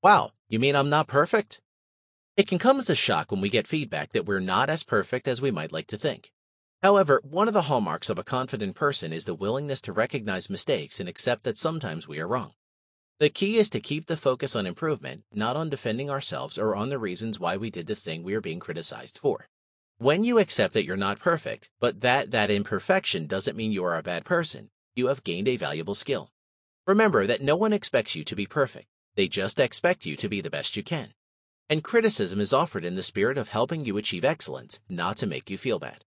Wow, you mean I'm not perfect? It can come as a shock when we get feedback that we're not as perfect as we might like to think. However, one of the hallmarks of a confident person is the willingness to recognize mistakes and accept that sometimes we are wrong. The key is to keep the focus on improvement, not on defending ourselves or on the reasons why we did the thing we are being criticized for. When you accept that you're not perfect, but that imperfection doesn't mean you are a bad person, you have gained a valuable skill. Remember that no one expects you to be perfect. They just expect you to be the best you can. And criticism is offered in the spirit of helping you achieve excellence, not to make you feel bad.